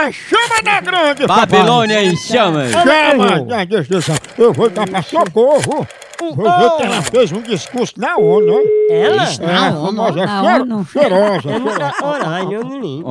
Chama, chama da grande, Babilônia em chamas. Chama, deixa. Eu vou dar pra Socorro. Você ela fez um discurso na ONU, ó. Ela? É, famosa cheirosa. Eu nunca coragem, eu não ligo.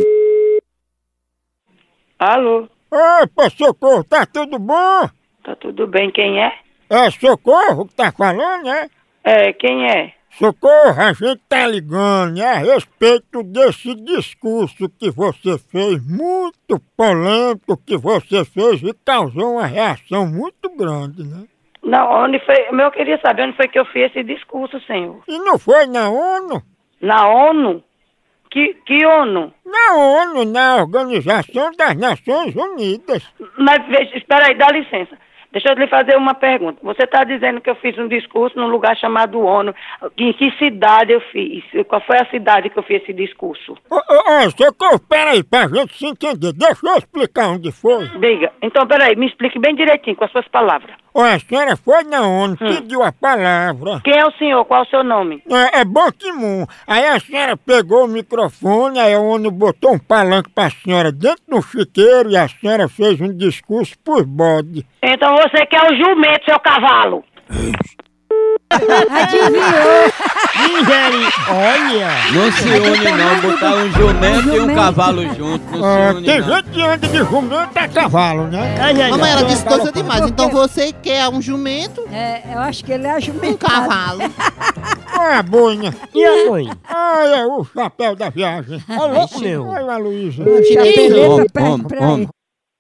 Alô, Opa, Socorro, tá tudo bom? tá tudo bem? Quem é? É Socorro que tá falando, né? É, quem é? Socorro, a gente tá ligando, né, a respeito desse discurso que você fez, muito polêmico que você fez e causou uma reação muito grande, né? Não, onde foi? Eu queria saber onde foi que eu fiz esse discurso, senhor. E não foi na ONU? Na ONU? Que ONU? Na ONU, na Organização das Nações Unidas. Mas veja, espera aí, dá licença. Deixa eu lhe fazer uma pergunta. Você está dizendo que eu fiz um discurso num lugar chamado ONU. Em que cidade eu fiz? Qual foi a cidade que eu fiz esse discurso? Socorro, peraí, pra gente se entender. Deixa eu explicar onde foi. Diga. Então, peraí, me explique bem direitinho, com as suas palavras. A senhora foi na ONU, pediu a palavra. Quem é o senhor? Qual é o seu nome? É Ban Ki-moon. Aí a senhora pegou o microfone, aí a ONU botou um palanque pra senhora dentro do chiqueiro e a senhora fez um discurso por bode. Então você quer o jumento, seu cavalo. Olha! Não se une não, botar um jumento e um cavalo junto. Não se une Tem não. gente que anda de jumento a cavalo, né? Mamãe, ela disse doce demais, então você quer um jumento, Eu acho que ele é um jumentado. cavalo. Olha a boina. E a mãe? Olha o chapéu da viagem. Ô, louco, meu! Olha a Luísa. Chapeleta Homem, perto pra homem. ele.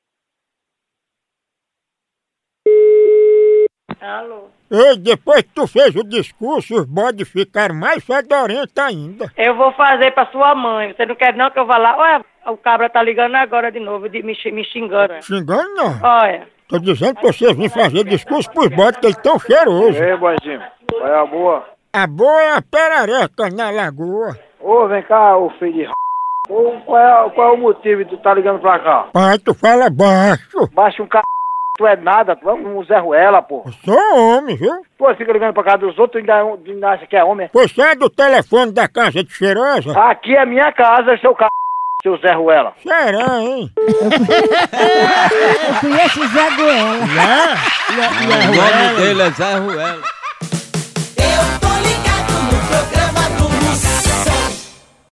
Alô? Ei, depois que tu fez o discurso, os bodes ficaram mais fedorentos ainda. Eu vou fazer pra sua mãe. Você não quer não que eu vá lá? Olha, o cabra tá ligando agora de novo, me xingando. Xingando não. Olha. Tô dizendo pra vocês virem fazer discurso pros bodes, que eles tão cheirosos. Ei, boizinho, qual é a boa? A boa é a perareca na lagoa. Ô, vem cá, ô filho de r***. Ô, qual é o motivo de tu tá ligando pra cá? Pai, tu fala baixo. Baixa um c... Tu é nada, tu é um Zé Ruela, pô. Eu sou homem, viu? Pô, fica ligando pra casa dos outros e ainda acha que é homem. Você é do telefone da casa de cheirosa? Aqui é minha casa, seu c... seu Zé Ruela. Será, hein? Eu conheço o Zé Goela. O nome dele é Zé Ruela.